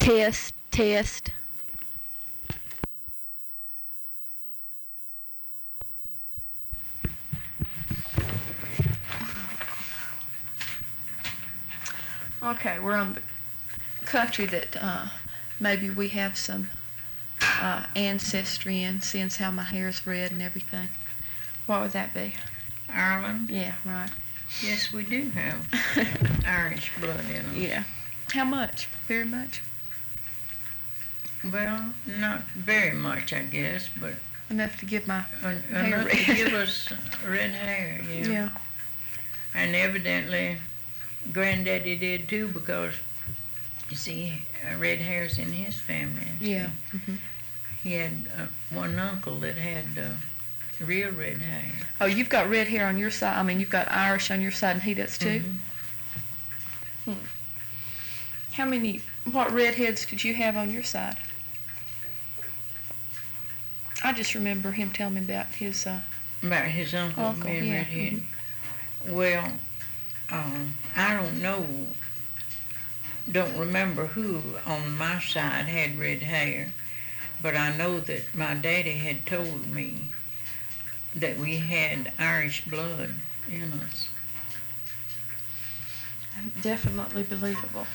Test, test. Okay, we're on the country that maybe we have some ancestry in, seeing how my hair's red and everything. What would that be? Ireland? Yeah, right. Yes, we do have Irish blood in us. Yeah. How much? Very much? Well, not very much, I guess, but Enough to give my hair enough red. to give us red hair, yeah. Yeah. And evidently, Granddaddy did too, because you see, red hair's in his family. Yeah. Mm-hmm. He had one uncle that had real red hair. Oh, you've got red hair on your side. I mean, you've got Irish on your side, and he does too. Mm-hmm. How many? What redheads could you have on your side? I just remember him telling me about his. About his uncle being yeah. redhead. Mm-hmm. Well, I don't know. Don't remember who on my side had red hair, but I know that my daddy had told me that we had Irish blood in us. Definitely believable.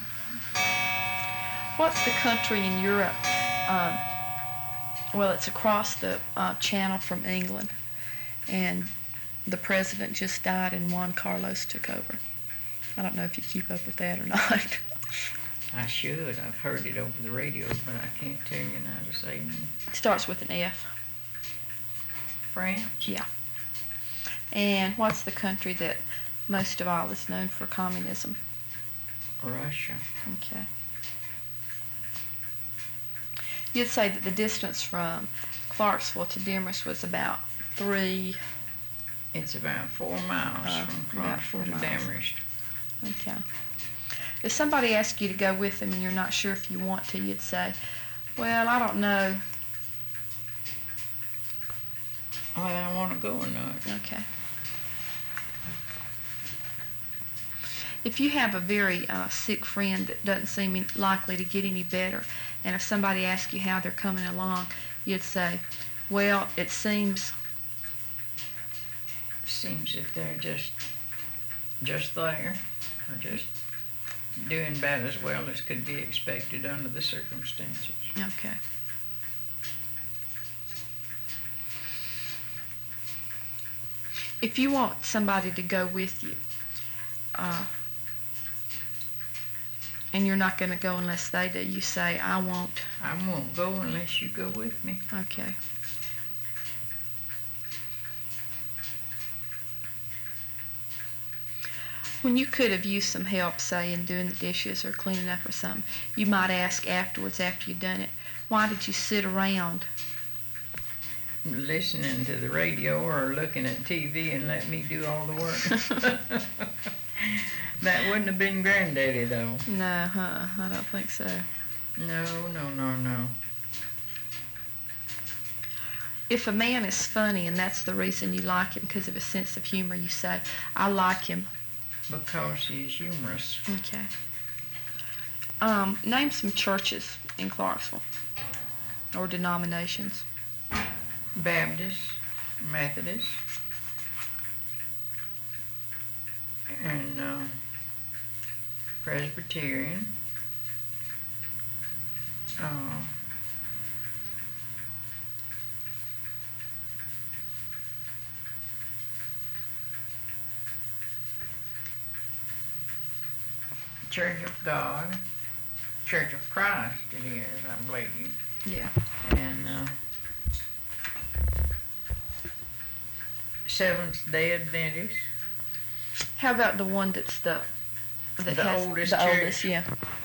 What's the country in Europe? Well, it's across the channel from England, and the president just died and Juan Carlos took over. I don't know if you keep up with that or not. I should. I've heard it over the radio, but I can't tell you now to say. It starts with an F. France? Yeah. And what's the country that most of all is known for communism? Russia. Okay. You'd say that the distance from Clarksville to Demorest was about 3. It's about 4 miles from about 4 Clarksville to miles. Demorest. Okay. If somebody asked you to go with them and you're not sure if you want to, you'd say, well, I don't know. Whether I want to go or not. Okay. If you have a very sick friend that doesn't seem likely to get any better, and if somebody asks you how they're coming along, you'd say, well, it seems Seems that they're just there, or just doing about as well as could be expected under the circumstances. okay. If you want somebody to go with you, and you're not going to go unless they do, you say, I won't. I won't go unless you go with me. Okay. When you could have used some help, say, in doing the dishes or cleaning up or something, you might ask afterwards, after you've done it, why did you sit around? Listening to the radio or looking at TV and let me do all the work. That wouldn't have been Granddaddy, though. No, I don't think so. No. If a man is funny and that's the reason you like him, because of his sense of humor, you say, I like him. Because he's humorous. Okay. Name some churches in Clarksville, or denominations. Baptist, Methodist, and Presbyterian, Church of God, Church of Christ it is, I believe. Yeah. And Seventh-day Adventist. How about the one that's the oldest the church? oldest, yeah.